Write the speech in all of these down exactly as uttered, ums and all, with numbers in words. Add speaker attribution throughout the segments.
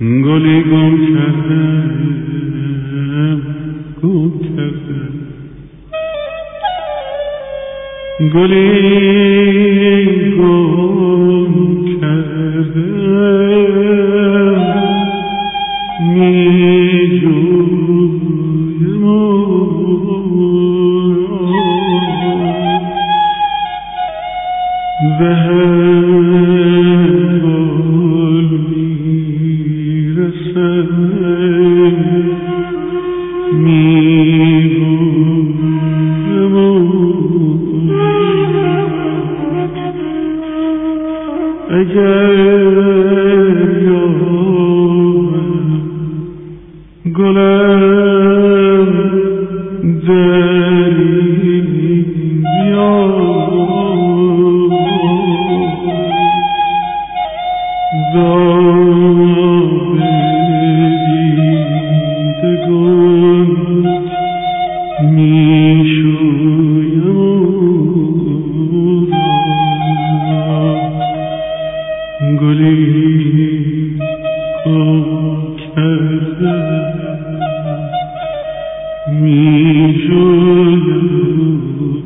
Speaker 1: گلی گم کردم گم کردم گلی گم کردم می جویم و هم بال می رسم می گویم اگر یارم گلم دری بیار داغ دیدگان می شویم گلی گم کردم می جویم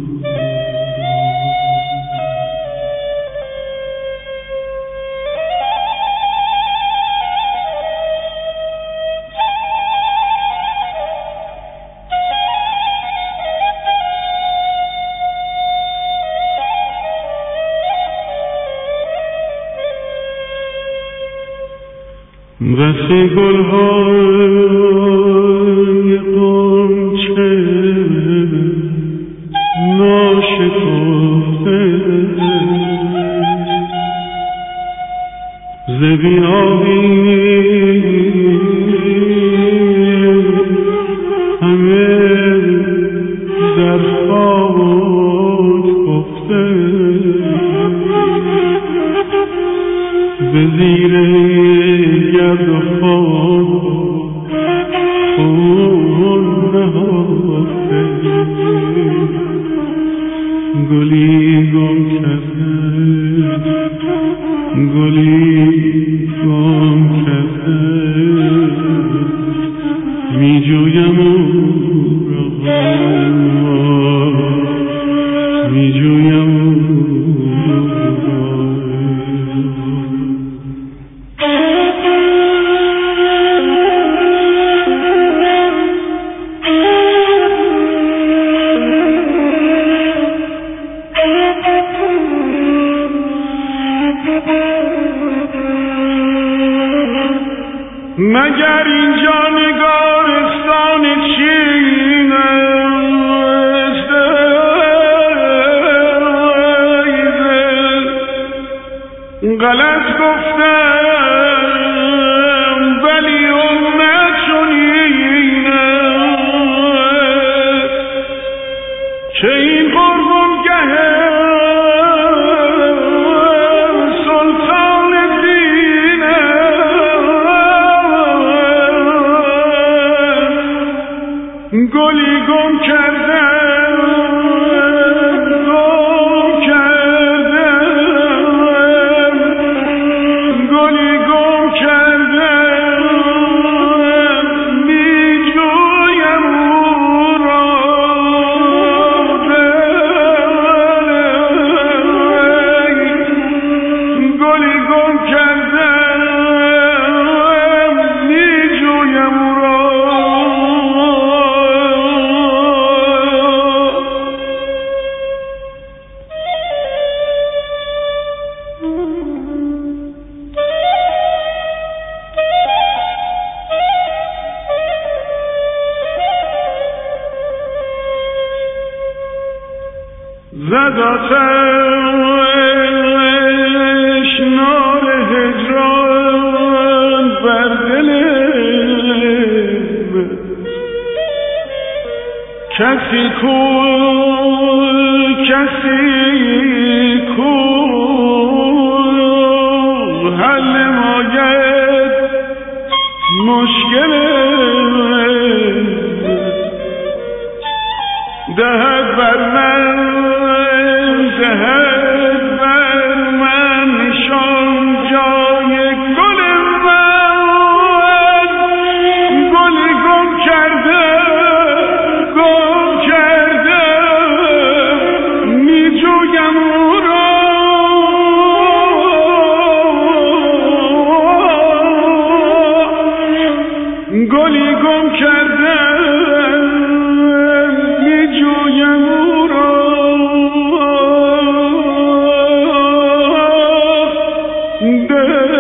Speaker 1: وقتی گلهای غنچه ناشکفته ز بیابی همه در خاک خفته به زیر گرد و خاک خون نهفته گلی گم کردم گلی گم کردم می جویم او را می جویم او را مگر اینجا نگارستان چین است غلط گفتم ولی امت چنین است که این قربانگه گلی گم کردم گم کردم گلی گم کردم می جویم او را گلی گم کردم می جویم او را زد آتش نار هجران بر دلم کسی کو کسی کو حل نماید مشکل دهد بر من دهد بر من نشان جای گل من دیده